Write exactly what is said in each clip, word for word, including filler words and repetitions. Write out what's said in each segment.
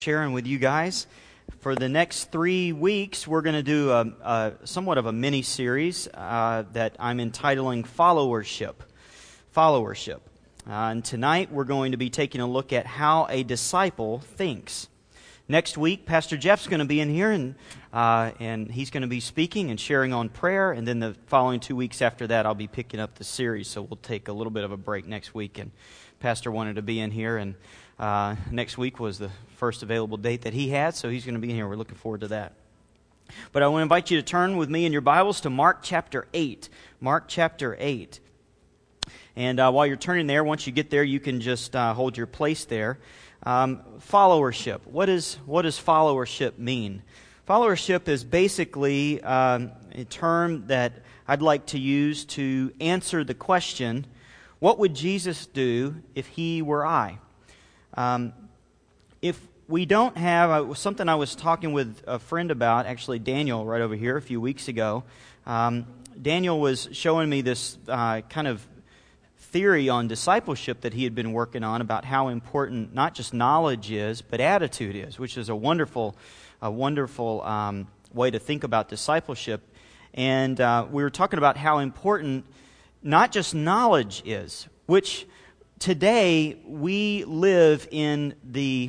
Sharing with you guys. For the next three weeks, we're going to do a, a somewhat of a mini-series uh, that I'm entitling Followership. Followership. Uh, and tonight, we're going to be taking a look at how a disciple thinks. Next week, Pastor Jeff's going to be in here, and uh, and he's going to be speaking and sharing on prayer. And then the following two weeks after that, I'll be picking up the series. So we'll take a little bit of a break next week. And Pastor wanted to be in here, and uh, next week was the first available date that he had, so he's going to be in here. We're looking forward to that. But I want to invite you to turn with me in your Bibles to Mark chapter eight. Mark chapter eight. And uh, while you're turning there, once you get there, you can just uh, hold your place there. Um, followership. What is what does followership mean? Followership is basically um, a term that I'd like to use to answer the question, what would Jesus do if he were I? Um, if we don't have, uh, something I was talking with a friend about, actually Daniel right over here a few weeks ago. Um, Daniel was showing me this uh, kind of theory on discipleship that he had been working on about how important not just knowledge is, but attitude is, which is a wonderful, a wonderful um, way to think about discipleship. And uh, we were talking about how important not just knowledge is, which today we live in the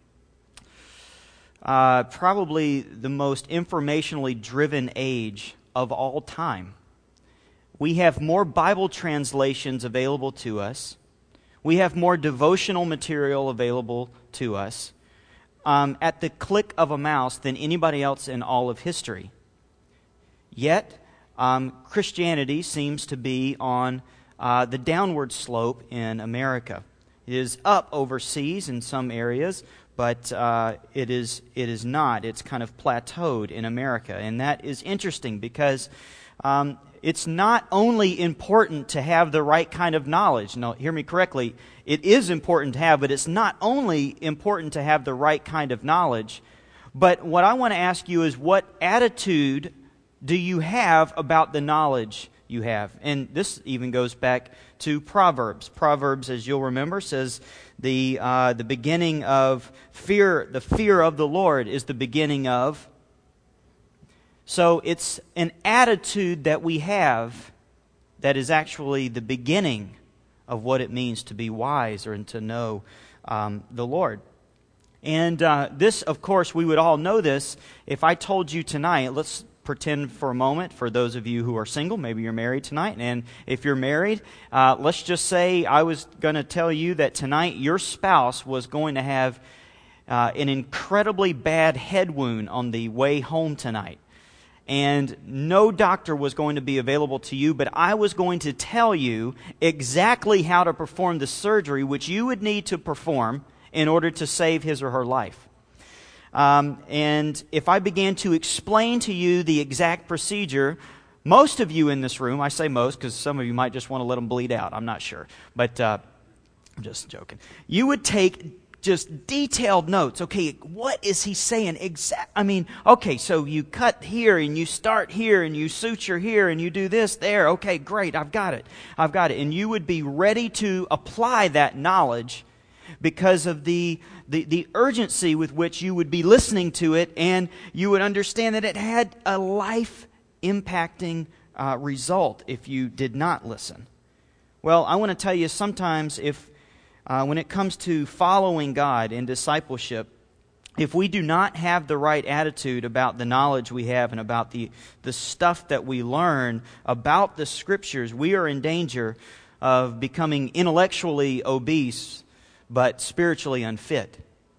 uh, probably the most informationally driven age of all time. We have more Bible translations available to us. We have more devotional material available to us um, at the click of a mouse than anybody else in all of history. Yet, um, Christianity seems to be on uh, the downward slope in America. It is up overseas in some areas, but uh, it is it is not. It's kind of plateaued in America, and that is interesting because um, it's not only important to have the right kind of knowledge. No, hear me correctly. It is important to have, but it's not only important to have the right kind of knowledge. But what I want to ask you is, what attitude do you have about the knowledge you have? And this even goes back to Proverbs. Proverbs, as you'll remember, says the uh, the beginning of fear, the fear of the Lord is the beginning of. So it's an attitude that we have that is actually the beginning of what it means to be wise or to know um, the Lord. And uh, this, of course, we would all know this. If I told you tonight, let's pretend for a moment, for those of you who are single, maybe you're married tonight, and if you're married, uh, let's just say I was going to tell you that tonight your spouse was going to have uh, an incredibly bad head wound on the way home tonight. And no doctor was going to be available to you, but I was going to tell you exactly how to perform the surgery which you would need to perform in order to save his or her life. Um, and if I began to explain to you the exact procedure, most of you in this room, I say most because some of you might just want to let them bleed out, I'm not sure, but uh, I'm just joking. You would take just detailed notes. Okay, what is he saying? Exact. I mean, okay, so you cut here and you start here and you suture here and you do this there. Okay, great, I've got it. I've got it. And you would be ready to apply that knowledge because of the, the, the urgency with which you would be listening to it, and you would understand that it had a life-impacting uh, result if you did not listen. Well, I want to tell you, sometimes if Uh, when it comes to following God in discipleship, if we do not have the right attitude about the knowledge we have and about the, the stuff that we learn about the Scriptures, we are in danger of becoming intellectually obese but spiritually unfit.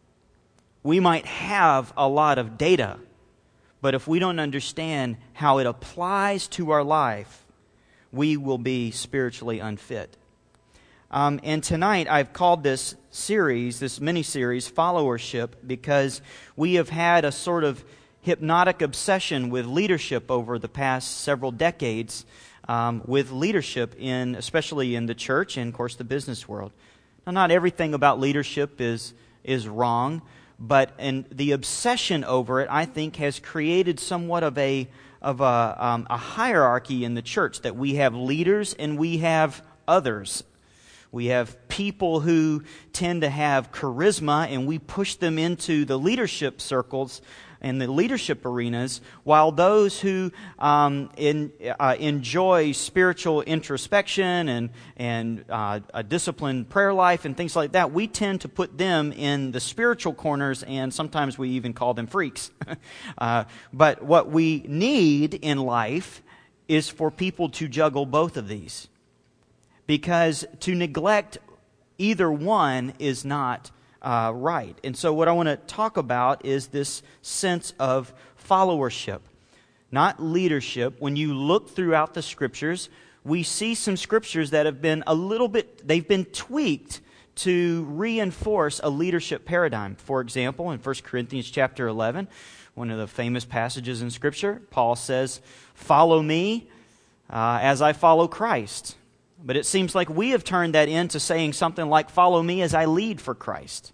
We might have a lot of data, but if we don't understand how it applies to our life, we will be spiritually unfit. Um, and tonight I've called this series, this mini-series, Followership, because we have had a sort of hypnotic obsession with leadership over the past several decades, um, with leadership in, especially in the church and, of course, the business world. Now, not everything about leadership is is wrong, but and the obsession over it, I think, has created somewhat of a of a, um, a hierarchy in the church, that we have leaders and we have others. We have people who tend to have charisma, and we push them into the leadership circles and the leadership arenas, while those who um, in, uh, enjoy spiritual introspection and, and uh, a disciplined prayer life and things like that, we tend to put them in the spiritual corners, and sometimes we even call them freaks. uh, but what we need in life is for people to juggle both of these. Because to neglect either one is not uh, right. And so what I want to talk about is this sense of followership, not leadership. When you look throughout the Scriptures, we see some Scriptures that have been a little bit, they've been tweaked to reinforce a leadership paradigm. For example, in First Corinthians chapter eleven, one of the famous passages in Scripture, Paul says, "Follow me uh, as I follow Christ." But it seems like we have turned that into saying something like, "Follow me as I lead for Christ."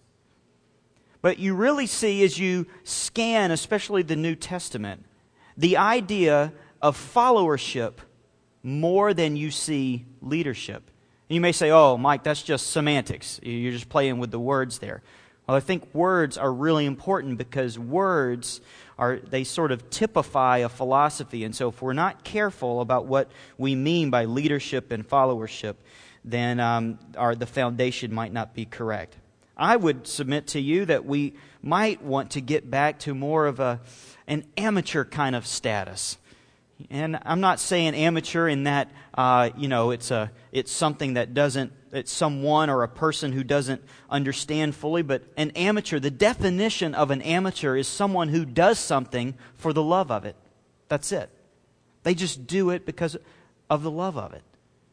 But you really see, as you scan, especially the New Testament, the idea of followership more than you see leadership. And you may say, "Oh, Mike, that's just semantics. You're just playing with the words there." Well, I think words are really important because words are, they sort of typify a philosophy. And so if we're not careful about what we mean by leadership and followership, then um, our, the foundation might not be correct. I would submit to you that we might want to get back to more of a an amateur kind of status. And I'm not saying amateur in that, uh, you know, it's a it's something that doesn't, it's someone or a person who doesn't understand fully, but an amateur, the definition of an amateur is someone who does something for the love of it. That's it. They just do it because of the love of it.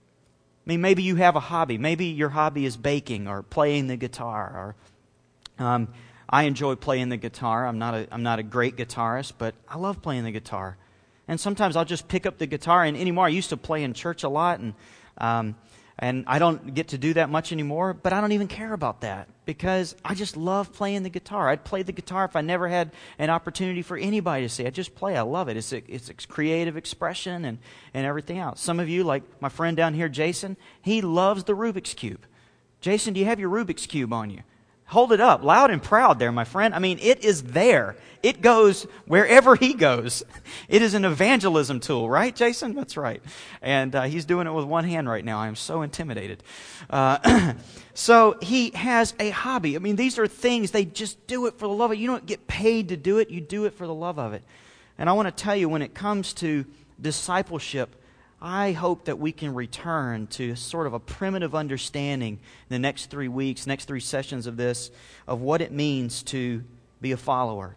I mean, maybe you have a hobby. Maybe your hobby is baking or playing the guitar. Or um, I enjoy playing the guitar. I'm not a I'm not a great guitarist, but I love playing the guitar. And sometimes I'll just pick up the guitar, and anymore, I used to play in church a lot, and um, and I don't get to do that much anymore, but I don't even care about that because I just love playing the guitar. I'd play the guitar if I never had an opportunity for anybody to see. I just play. I love it. It's a, it's a creative expression and, and everything else. Some of you, like my friend down here, Jason, he loves the Rubik's Cube. Jason, do you have your Rubik's Cube on you? Hold it up, loud and proud there, my friend. I mean, it is there. It goes wherever he goes. It is an evangelism tool, right, Jason? That's right. And uh, he's doing it with one hand right now. I am so intimidated. Uh, so he has a hobby. I mean, these are things, they just do it for the love of it. You don't get paid to do it. You do it for the love of it. And I want to tell you, when it comes to discipleship, I hope that we can return to sort of a primitive understanding in the next three weeks, next three sessions of this, of what it means to be a follower.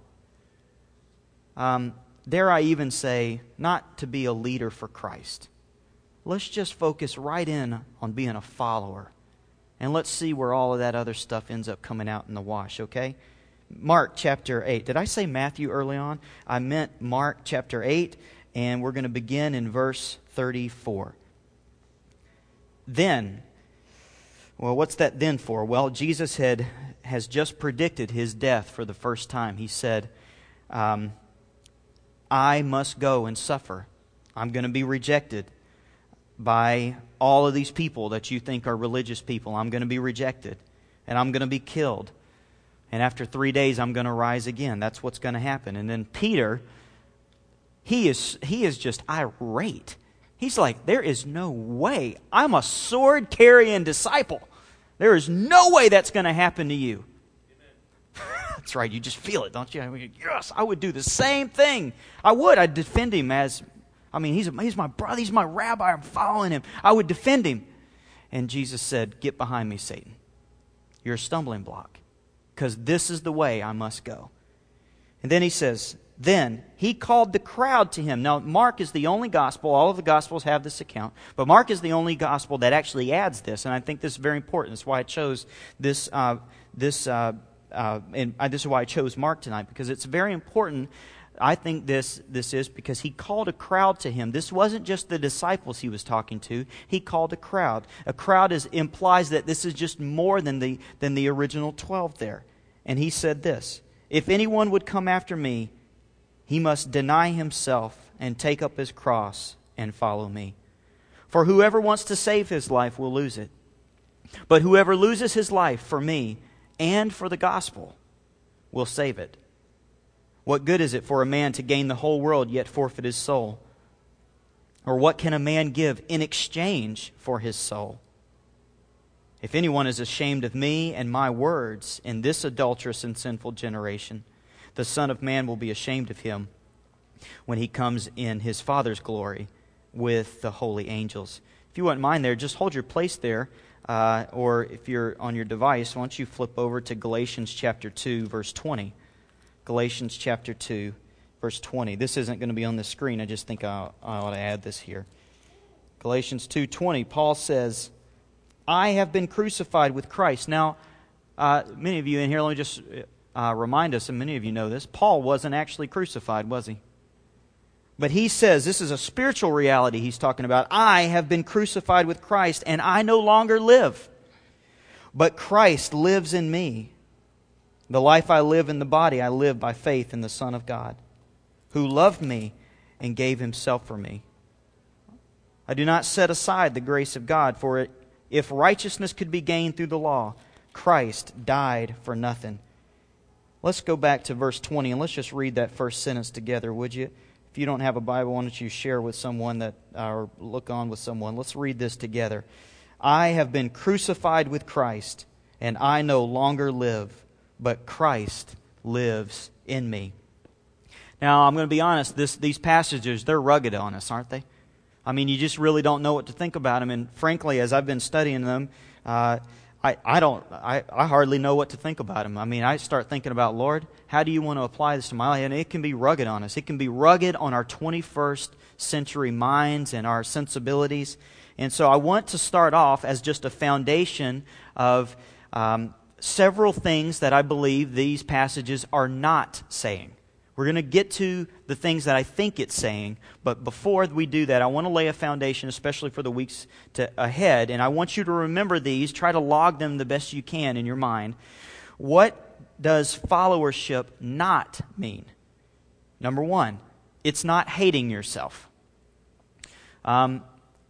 Um, dare I even say, not to be a leader for Christ. Let's just focus right in on being a follower. And let's see where all of that other stuff ends up coming out in the wash, okay? Mark chapter eight. Did I say Matthew early on? I meant Mark chapter eight. And we're going to begin in verse thirty-four. Then, well, what's that then for? Well, Jesus had has just predicted his death for the first time. He said, um, I must go and suffer. I'm going to be rejected by all of these people that you think are religious people. I'm going to be rejected, and I'm going to be killed. And after three days, I'm going to rise again. That's what's going to happen. And then Peter, He is he is just irate. He's like, there is no way. I'm a sword-carrying disciple. There is no way that's going to happen to you. That's right. You just feel it, don't you? I mean, yes, I would do the same thing. I would. I'd defend him as, I mean, he's, he's my brother. He's my rabbi. I'm following him. I would defend him. And Jesus said, get behind me, Satan. You're a stumbling block. Because this is the way I must go. And then he says, then he called the crowd to him. Now, Mark is the only gospel. All of the gospels have this account. But Mark is the only gospel that actually adds this. And I think this is very important. That's why I chose this, uh, this, uh, uh, and this is why I chose Mark tonight. Because it's very important. I think this, this is because he called a crowd to him. This wasn't just the disciples he was talking to. He called a crowd. A crowd is, implies that this is just more than the, than the original twelve there. And he said this, if anyone would come after me, he must deny himself and take up his cross and follow me. For whoever wants to save his life will lose it. But whoever loses his life for me and for the gospel will save it. What good is it for a man to gain the whole world yet forfeit his soul? Or what can a man give in exchange for his soul? If anyone is ashamed of me and my words in this adulterous and sinful generation, the Son of Man will be ashamed of him when he comes in his Father's glory with the holy angels. If you wouldn't mind there, just hold your place there. Uh, or if you're on your device, why don't you flip over to Galatians chapter two, verse twenty. Galatians chapter two, verse twenty. This isn't going to be on the screen. I just think I, I ought to add this here. Galatians two twenty, Paul says, I have been crucified with Christ. Now, uh, many of you in here, let me just uh, remind us, and many of you know this, Paul wasn't actually crucified, was he? But he says, this is a spiritual reality he's talking about. I have been crucified with Christ, and I no longer live, but Christ lives in me. The life I live in the body, I live by faith in the Son of God, who loved me and gave himself for me. I do not set aside the grace of God, for it, if righteousness could be gained through the law, Christ died for nothing. Let's go back to verse twenty, and let's just read that first sentence together, would you? If you don't have a Bible, why don't you share with someone that, or look on with someone. Let's read this together. I have been crucified with Christ, and I no longer live, but Christ lives in me. Now, I'm going to be honest, this, these passages, they're rugged on us, aren't they? I mean, you just really don't know what to think about them. And frankly, as I've been studying them, uh, I, I don't, I, I hardly know what to think about them. I mean, I start thinking about, Lord, how do you want to apply this to my life? And it can be rugged on us. It can be rugged on our twenty-first century minds and our sensibilities. And so I want to start off as just a foundation of um, several things that I believe these passages are not saying. We're going to get to the things that I think it's saying, but before we do that, I want to lay a foundation, especially for the weeks to, ahead, and I want you to remember these. Try to log them the best you can in your mind. What does followership not mean? Number one, it's not hating yourself. Um,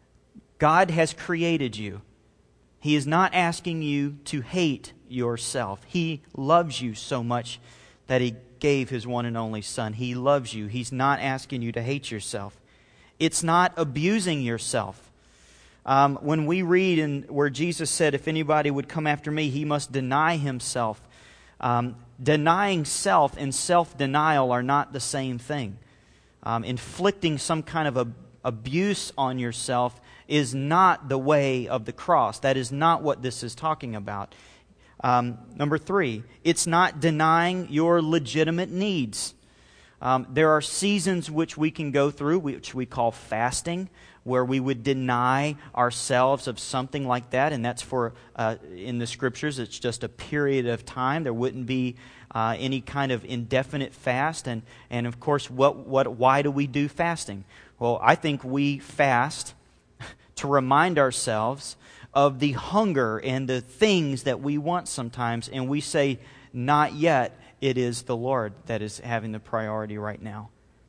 God has created you. He is not asking you to hate yourself. He loves you so much that He gave His one and only Son. He loves you. He's not asking you to hate yourself. It's not abusing yourself. Um, when we read in where Jesus said, if anybody would come after me, he must deny himself. Um, denying self and self-denial are not the same thing. Um, inflicting some kind of a, abuse on yourself is not the way of the cross. That is not what this is talking about. Um, number three, it's not denying your legitimate needs. Um, there are seasons which we can go through, which we call fasting, where we would deny ourselves of something like that, and that's for, uh, in the Scriptures, it's just a period of time. There wouldn't be uh, any kind of indefinite fast, and, and of course, what, what, why do we do fasting? Well, I think we fast to remind ourselves of the hunger and the things that we want sometimes, and we say, not yet, it is the Lord that is having the priority right now.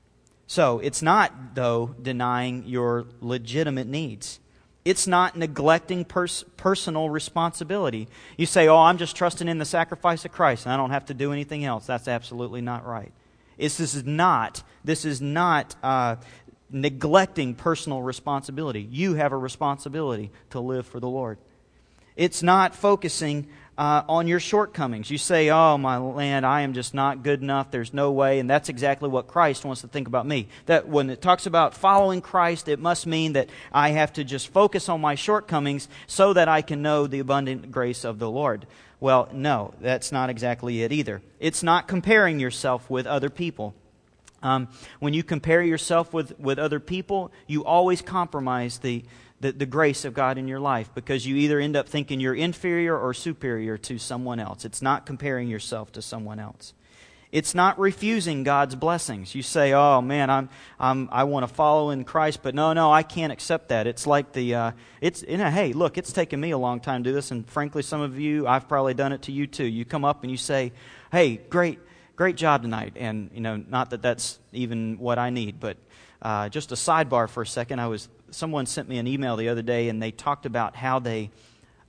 So, it's not, though, denying your legitimate needs. It's not neglecting pers- personal responsibility. You say, oh, I'm just trusting in the sacrifice of Christ, and I don't have to do anything else. That's absolutely not right. It's, this is not, this is not uh, neglecting personal responsibility. You have a responsibility to live for the Lord. It's not focusing uh, on your shortcomings. You say, oh, my land, I am just not good enough. There's no way. And that's exactly what Christ wants to think about me. That when it talks about following Christ, it must mean that I have to just focus on my shortcomings so that I can know the abundant grace of the Lord. Well, no, that's not exactly it either. It's not comparing yourself with other people. Um, when you compare yourself with, with other people, you always compromise the, the, the grace of God in your life, because you either end up thinking you're inferior or superior to someone else. It's not comparing yourself to someone else. It's not refusing God's blessings. You say, oh man, I'm, I'm, I want to follow in Christ, but no, no, I can't accept that. It's like the, uh, it's, you know, hey, look, it's taken me a long time to do this, and frankly, some of you, I've probably done it to you too. You come up and you say, hey, great, Great job tonight, and you know, not that that's even what I need, but uh, just a sidebar for a second. I was someone sent me an email the other day, and they talked about how they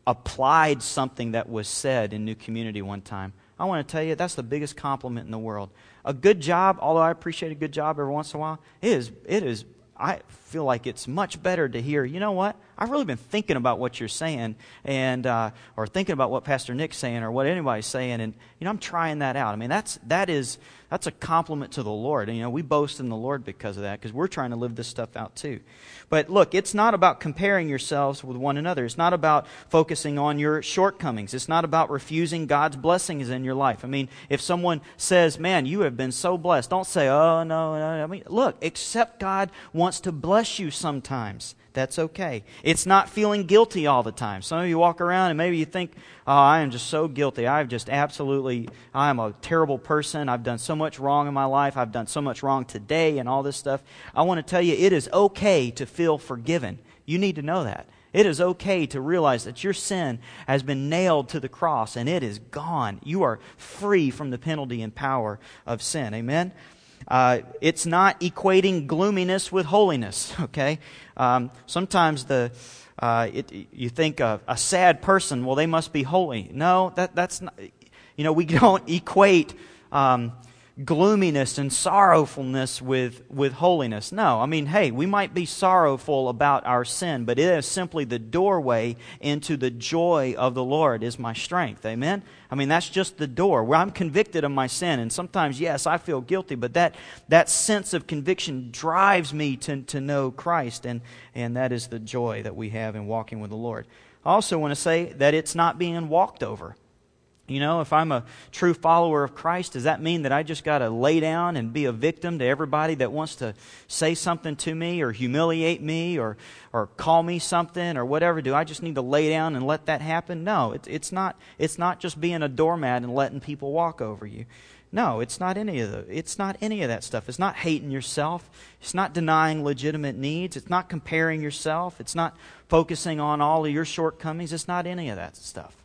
applied something that was said in New Community one time. I want to tell you, that's the biggest compliment in the world. A good job, although I appreciate a good job every once in a while, it is, it is, I feel like it's much better to hear, you know what, I've really been thinking about what you're saying, and uh, or thinking about what Pastor Nick's saying, or what anybody's saying, and you know, I'm trying that out. I mean, that's that is that's a compliment to the Lord. And you know, we boast in the Lord because of that, because we're trying to live this stuff out too. But look, it's not about comparing yourselves with one another. It's not about focusing on your shortcomings. It's not about refusing God's blessings in your life. I mean, if someone says, man, you have been so blessed, don't say, oh, no, no. I mean, look, accept God wants to bless you sometimes. That's okay. It's not feeling guilty all the time. Some of you walk around and maybe you think, oh, I am just so guilty. I've just absolutely, I am a terrible person. I've done so much wrong in my life. I've done so much wrong today and all this stuff. I want to tell you, it is okay to feel forgiven. You need to know that. It is okay to realize that your sin has been nailed to the cross and it is gone. You are free from the penalty and power of sin. Amen? Uh, it's not equating gloominess with holiness, okay? Um, sometimes the uh, it, you think a, a sad person, well, they must be holy. No, that that's not. You know, we don't equate um, gloominess and sorrowfulness with with holiness. No, I mean, hey, we might be sorrowful about our sin, but it is simply the doorway into the joy of the Lord is my strength. Amen? I mean, that's just the door where I'm convicted of my sin. And sometimes, yes, I feel guilty, but that that sense of conviction drives me to, to know Christ. And, and that is the joy that we have in walking with the Lord. I also want to say that it's not being walked over. You know, if I'm a true follower of Christ, does that mean that I just got to lay down and be a victim to everybody that wants to say something to me or humiliate me or or call me something or whatever? Do I just need to lay down and let that happen? No, it's it's not. It's not just being a doormat and letting people walk over you. No, it's not any of the. It's not any of that stuff. It's not hating yourself. It's not denying legitimate needs. It's not comparing yourself. It's not focusing on all of your shortcomings. It's not any of that stuff.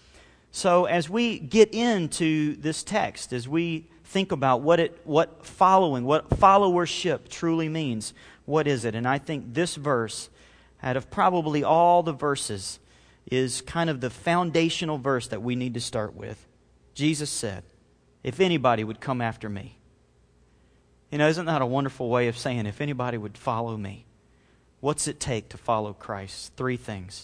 So as we get into this text, as we think about what it, what following, what followership truly means, what is it? And I think this verse, out of probably all the verses, is kind of the foundational verse that we need to start with. Jesus said, if anybody would come after me. You know, isn't that a wonderful way of saying, if anybody would follow me? What's it take to follow Christ? Three things.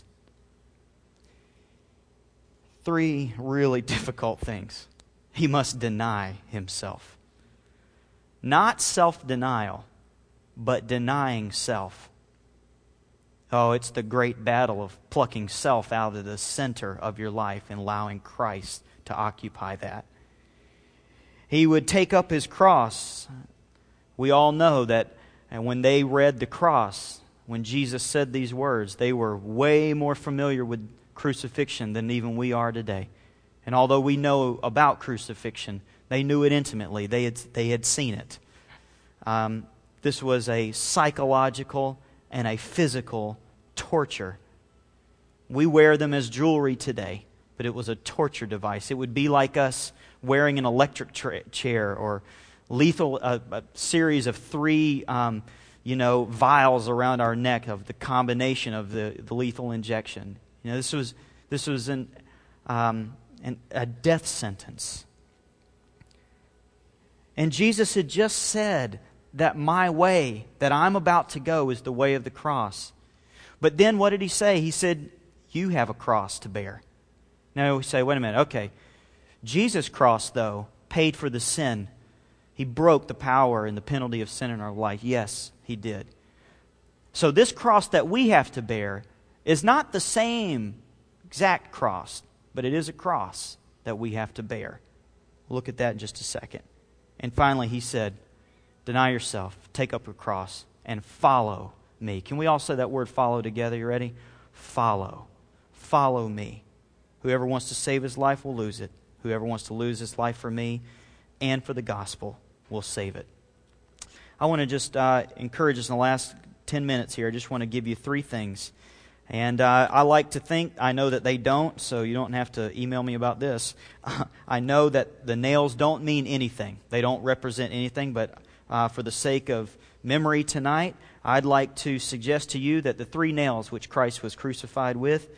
Three really difficult things. He must deny himself. Not self-denial, but denying self. Oh, it's the great battle of plucking self out of the center of your life and allowing Christ to occupy that. He would take up his cross. We all know that and when they read the cross, when Jesus said these words, they were way more familiar with crucifixion than even we are today. And although we know about crucifixion, they knew it intimately. They had, they had seen it. Um, this was a psychological and a physical torture. We wear them as jewelry today, but it was a torture device. It would be like us wearing an electric tra- chair or lethal, uh, a series of three um, you know, vials around our neck of the combination of the, the lethal injection. You know, this was this was an, um, an a death sentence. And Jesus had just said that my way, that I'm about to go, is the way of the cross. But then what did he say? He said, you have a cross to bear. Now we say, wait a minute, okay. Jesus' cross, though, paid for the sin. He broke the power and the penalty of sin in our life. Yes, he did. So this cross that we have to bear is not the same exact cross, but it is a cross that we have to bear. We'll look at that in just a second. And finally, he said, deny yourself, take up your cross, and follow me. Can we all say that word follow together? You ready? Follow. Follow me. Whoever wants to save his life will lose it. Whoever wants to lose his life for me and for the gospel will save it. I want to just uh, encourage us in the last ten minutes here. I just want to give you three things. And uh, I like to think, I know that they don't, so you don't have to email me about this. I know that the nails don't mean anything. They don't represent anything, but uh, for the sake of memory tonight, I'd like to suggest to you that the three nails which Christ was crucified with,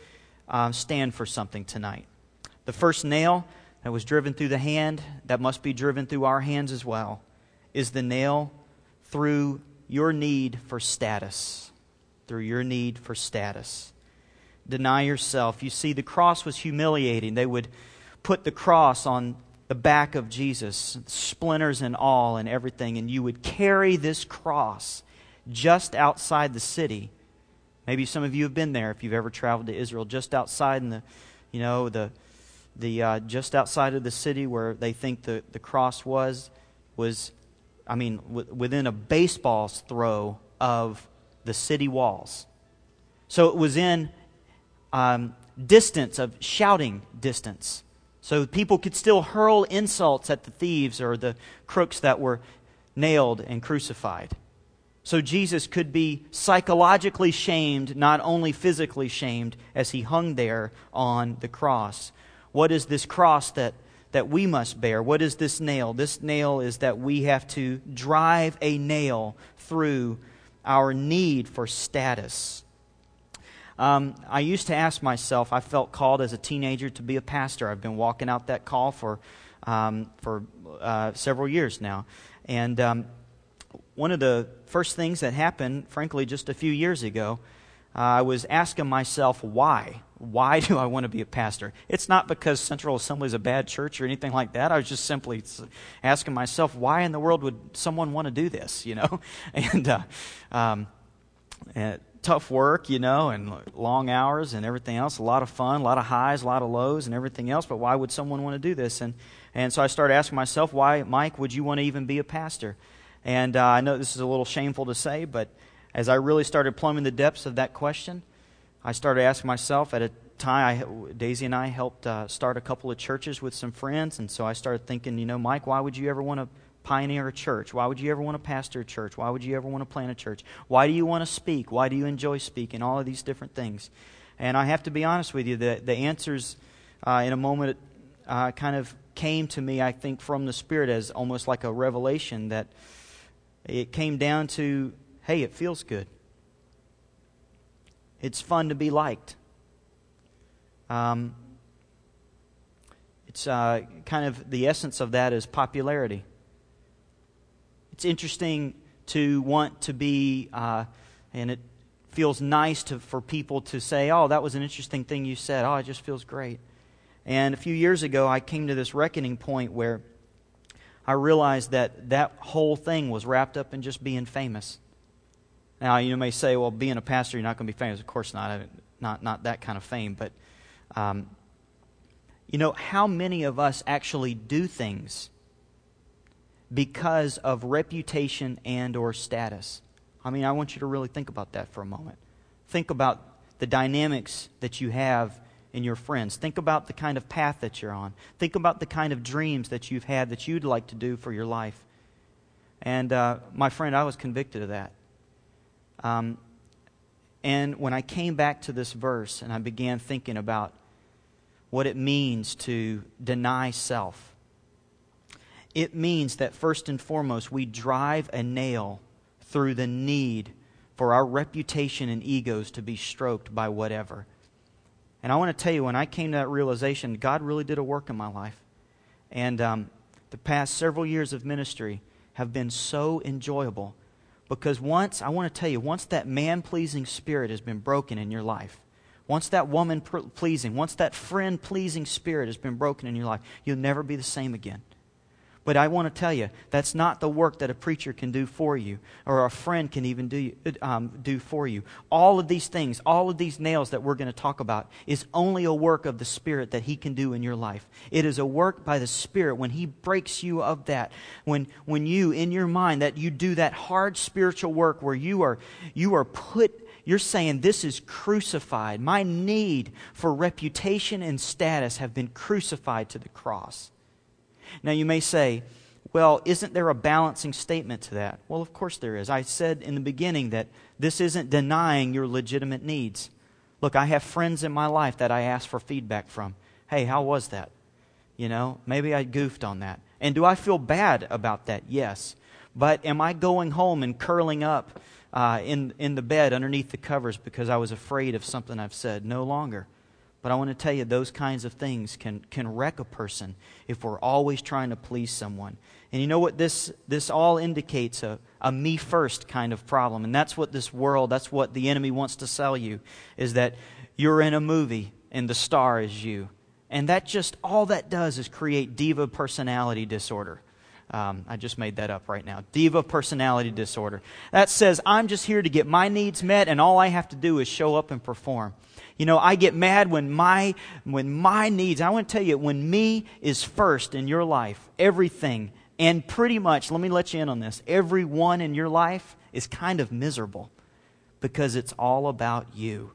uh, stand for something tonight. The first nail that was driven through the hand, that must be driven through our hands as well, is the nail through your need for status. Through your need for status. Deny yourself. You see, the cross was humiliating. They would put the cross on the back of Jesus, splinters and all and everything, and you would carry this cross just outside the city. Maybe some of you have been there if you've ever traveled to Israel, just outside in the, you know, the the uh, just outside of the city where they think the, the cross was, was, I mean, w- within a baseball's throw of the city walls. So it was in um, distance of shouting distance. So people could still hurl insults at the thieves or the crooks that were nailed and crucified. So Jesus could be psychologically shamed, not only physically shamed, as he hung there on the cross. What is this cross that, that we must bear? What is this nail? This nail is that we have to drive a nail through our need for status. Um, I used to ask myself, I felt called as a teenager to be a pastor. I've been walking out that call for um, for uh, several years now. And um, one of the first things that happened, frankly, just a few years ago, uh, I was asking myself, why? Why do I want to be a pastor? It's not because Central Assembly is a bad church or anything like that. I was just simply asking myself, why in the world would someone want to do this, you know? And, uh, um, and tough work, you know, and long hours and everything else, a lot of fun, a lot of highs, a lot of lows and everything else, but why would someone want to do this? And and so I started asking myself, why, Mike, would you want to even be a pastor? And uh, I know this is a little shameful to say, but as I really started plumbing the depths of that question, I started asking myself at a time, I, Daisy and I helped uh, start a couple of churches with some friends, and so I started thinking, you know, Mike, why would you ever want to pioneer a church? Why would you ever want to pastor a church? Why would you ever want to plant a church? Why do you want to speak? Why do you enjoy speaking? All of these different things. And I have to be honest with you, the, the answers uh, in a moment uh, kind of came to me, I think, from the Spirit as almost like a revelation that it came down to, hey, it feels good. It's fun to be liked. Um, it's uh, kind of the essence of that is popularity. It's interesting to want to be, uh, and it feels nice to for people to say, oh, that was an interesting thing you said. Oh, it just feels great. And a few years ago, I came to this reckoning point where I realized that that whole thing was wrapped up in just being famous. Now, you may say, well, being a pastor, you're not going to be famous. Of course not. Not, not that kind of fame. But, um, you know, how many of us actually do things because of reputation and or status? I mean, I want you to really think about that for a moment. Think about the dynamics that you have in your friends. Think about the kind of path that you're on. Think about the kind of dreams that you've had that you'd like to do for your life. And, uh, my friend, I was convicted of that. Um, and when I came back to this verse and I began thinking about what it means to deny self, it means that first and foremost we drive a nail through the need for our reputation and egos to be stroked by whatever. And I want to tell you, when I came to that realization, God really did a work in my life. And um, the past several years of ministry have been so enjoyable. Because once, I want to tell you, once that man-pleasing spirit has been broken in your life, once that woman-pleasing, once that friend-pleasing spirit has been broken in your life, you'll never be the same again. But I want to tell you, that's not the work that a preacher can do for you, or a friend can even do, um, do for you. All of these things, all of these nails that we're going to talk about, is only a work of the Spirit that He can do in your life. It is a work by the Spirit when He breaks you of that. When when you, in your mind, that you do that hard spiritual work where you are you are put, you're saying, this is crucified. My need for reputation and status have been crucified to the cross. Now you may say, well, isn't there a balancing statement to that? Well, of course there is. I said in the beginning that this isn't denying your legitimate needs. Look, I have friends in my life that I ask for feedback from. Hey, how was that? You know, maybe I goofed on that. And do I feel bad about that? Yes. But am I going home and curling up uh, in, in the bed underneath the covers because I was afraid of something I've said? No longer. But I want to tell you, those kinds of things can, can wreck a person if we're always trying to please someone. And you know what? This this all indicates a, a me-first kind of problem. And that's what this world, that's what the enemy wants to sell you, is that you're in a movie and the star is you. And that just, all that does is create diva personality disorder. Um, I just made that up right now. Diva personality disorder. That says, I'm just here to get my needs met, and all I have to do is show up and perform. You know, I get mad when my when my needs, I want to tell you, when me is first in your life, everything, and pretty much, let me let you in on this, everyone in your life is kind of miserable because it's all about you.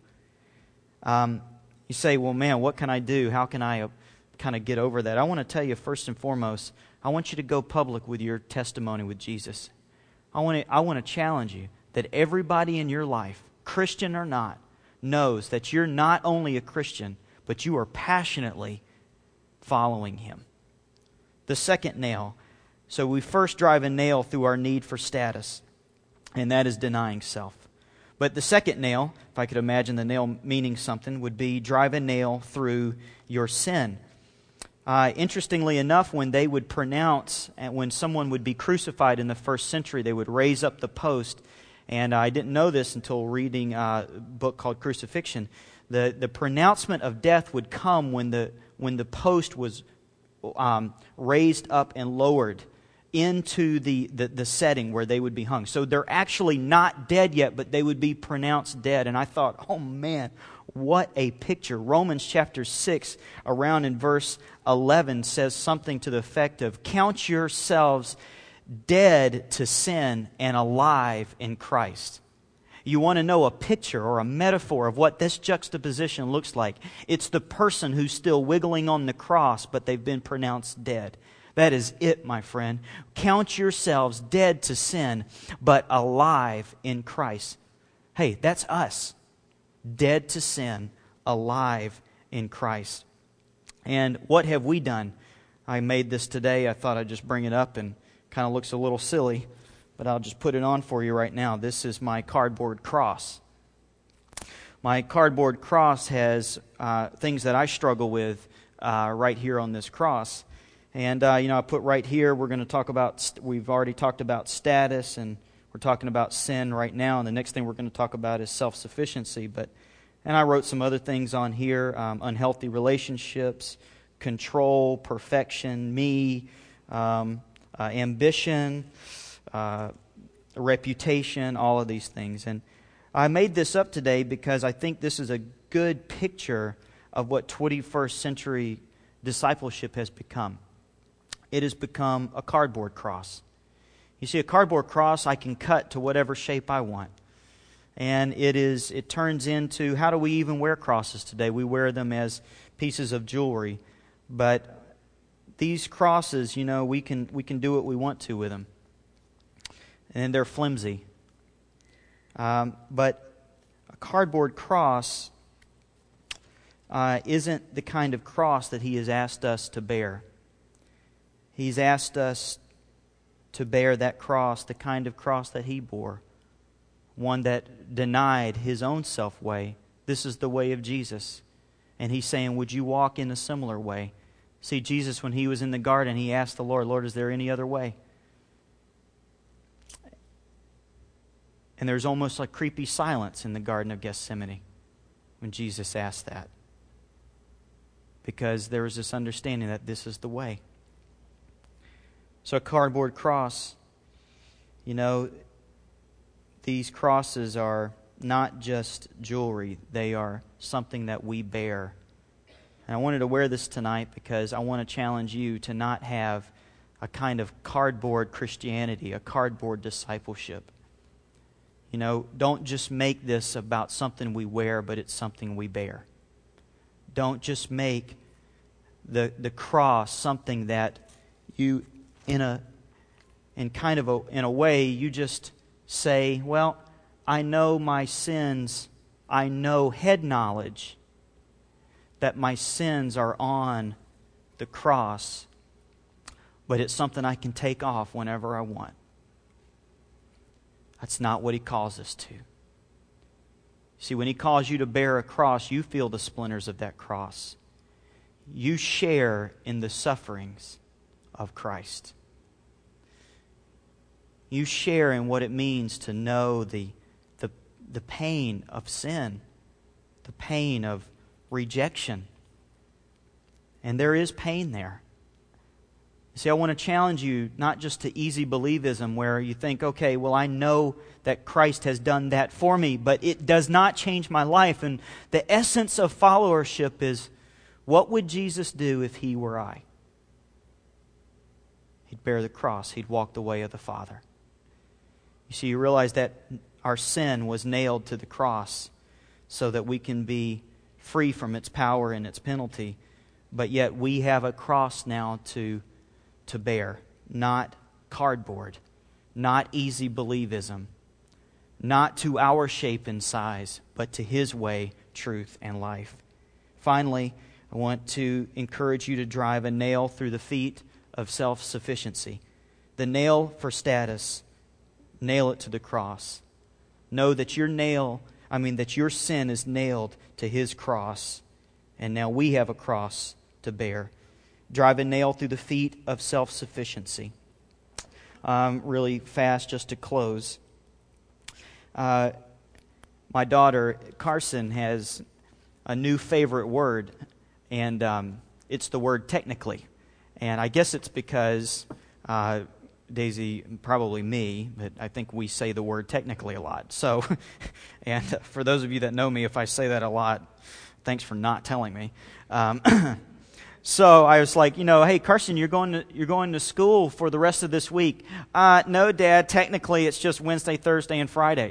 Um, you say, well, man, what can I do? How can I uh, kind of get over that? I want to tell you, first and foremost, I want you to go public with your testimony with Jesus. I want to, I want to challenge you that everybody in your life, Christian or not, knows that you're not only a Christian, but you are passionately following Him. The second nail. So we first drive a nail through our need for status, and that is denying self. But the second nail, if I could imagine the nail meaning something, would be drive a nail through your sin. Uh, interestingly enough, when they would pronounce, when someone would be crucified in the first century, they would raise up the post. And I didn't know this until reading a book called Crucifixion. The the pronouncement of death would come when the when the post was um, raised up and lowered into the, the, the setting where they would be hung. So they're actually not dead yet, but they would be pronounced dead. And I thought, oh man, what a picture. Romans chapter six, around in verse eleven, says something to the effect of, count yourselves dead to sin and alive in Christ. You want to know a picture or a metaphor of what this juxtaposition looks like? It's the person who's still wiggling on the cross, but they've been pronounced dead. That is it, my friend. Count yourselves dead to sin, but alive in Christ. Hey, that's us. Dead to sin, alive in Christ. And what have we done? I made this today. I thought I'd just bring it up, and kind of looks a little silly, but I'll just put it on for you right now. This is my cardboard cross. My cardboard cross has uh, things that I struggle with uh, right here on this cross. And, uh, you know, I put right here, we're going to talk about, st- we've already talked about status, and we're talking about sin right now, and the next thing we're going to talk about is self-sufficiency. But, and I wrote some other things on here, um, unhealthy relationships, control, perfection, me, um, uh, ambition, uh, reputation, all of these things. And I made this up today because I think this is a good picture of what twenty-first century discipleship has become. It has become a cardboard cross. You see, a cardboard cross I can cut to whatever shape I want. And it is it turns into, how do we even wear crosses today? We wear them as pieces of jewelry. But these crosses, you know, we can we can do what we want to with them. And they're flimsy. Um, but a cardboard cross uh, isn't the kind of cross that He has asked us to bear. He's asked us to bear that cross, the kind of cross that He bore. One that denied His own self-way. This is the way of Jesus. And He's saying, would you walk in a similar way? See, Jesus, when He was in the garden, He asked the Lord, Lord, is there any other way? And there's almost like creepy silence in the Garden of Gethsemane when Jesus asked that. Because there was this understanding that this is the way. So a cardboard cross, you know, these crosses are not just jewelry. They are something that we bear. And I wanted to wear this tonight because I want to challenge you to not have a kind of cardboard Christianity, a cardboard discipleship. You know, don't just make this about something we wear, but it's something we bear. Don't just make the the cross something that you, in a in kind of a in a way, you just say, well, I know my sins, I know head knowledge that my sins are on the cross, but it's something I can take off whenever I want. That's not what He calls us to. See, when He calls you to bear a cross, you feel the splinters of that cross. You share in the sufferings of Christ. You share in what it means to know the, the, the pain of sin, the pain of rejection. And there is pain there. See, I want to challenge you not just to easy believism where you think, okay, well, I know that Christ has done that for me, but it does not change my life. And the essence of followership is, what would Jesus do if He were I? He'd bear the cross. He'd walk the way of the Father. You see, you realize that our sin was nailed to the cross so that we can be free from its power and its penalty. But yet we have a cross now to, to bear. Not cardboard. Not easy believism. Not to our shape and size, but to His way, truth, and life. Finally, I want to encourage you to drive a nail through the feet of self-sufficiency. The nail for status, nail it to the cross. Know that your nail, I mean that your sin is nailed to His cross, and now we have a cross to bear. Drive a nail through the feet of self-sufficiency. Um, really fast, just to close. Uh, my daughter, Carson, has a new favorite word, and um, it's the word technically. And I guess it's because uh, Daisy, probably me, but I think we say the word technically a lot. So, and for those of you that know me, if I say that a lot, thanks for not telling me. Um, so I was like, you know, hey Carson, you're going to you're going to school for the rest of this week. Uh, no, Dad, technically it's just Wednesday, Thursday, and Friday.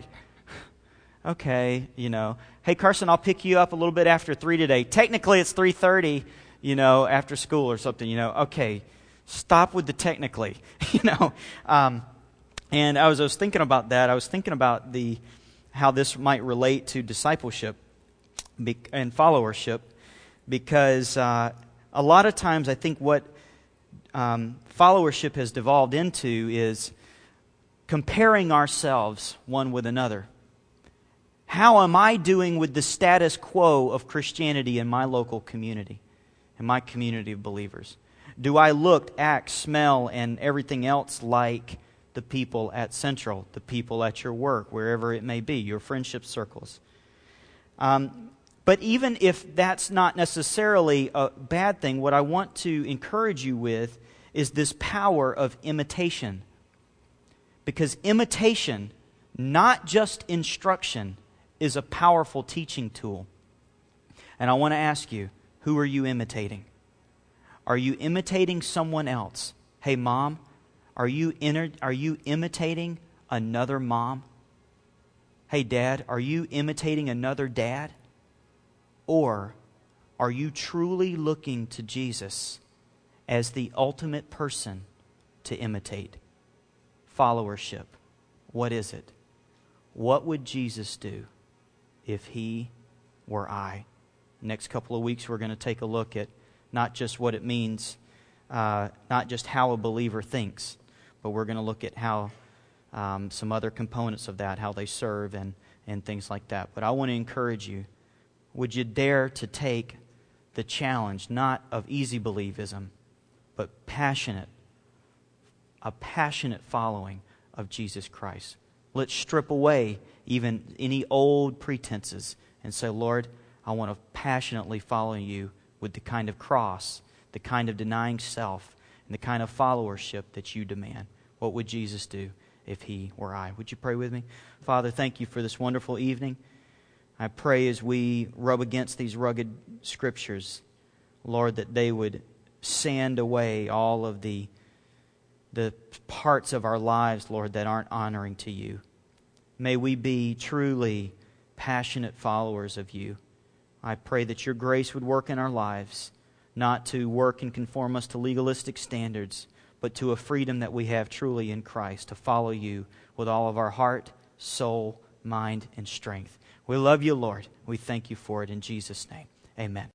Okay, you know. Hey Carson, I'll pick you up a little bit after three today. Technically it's three thirty, you know, after school or something. You know, okay. Stop with the technically, you know. Um, and I was, I was thinking about that. I was thinking about the how this might relate to discipleship be, and followership, because uh, a lot of times I think what um, followership has devolved into is comparing ourselves one with another. How am I doing with the status quo of Christianity in my local community, in my community of believers? Do I look, act, smell, and everything else like the people at Central, the people at your work, wherever it may be, your friendship circles? Um, but even if that's not necessarily a bad thing, what I want to encourage you with is this power of imitation. Because imitation, not just instruction, is a powerful teaching tool. And I want to ask you, who are you imitating? Are you imitating someone else? Hey, Mom, are you inter- are you imitating another mom? Hey, Dad, are you imitating another dad? Or are you truly looking to Jesus as the ultimate person to imitate? Followership. What is it? What would Jesus do if He were I? Next couple of weeks we're going to take a look at not just what it means, uh, not just how a believer thinks, but we're going to look at how um, some other components of that, how they serve and, and things like that. But I want to encourage you, would you dare to take the challenge, not of easy believism, but passionate, a passionate following of Jesus Christ. Let's strip away even any old pretenses and say, Lord, I want to passionately follow you with the kind of cross, the kind of denying self, and the kind of followership that you demand. What would Jesus do if He were I? Would you pray with me? Father, thank you for this wonderful evening. I pray as we rub against these rugged scriptures, Lord, that they would sand away all of the, the parts of our lives, Lord, that aren't honoring to you. May we be truly passionate followers of you. I pray that your grace would work in our lives, not to work and conform us to legalistic standards, but to a freedom that we have truly in Christ, to follow you with all of our heart, soul, mind, and strength. We love you, Lord. We thank you for it in Jesus' name. Amen.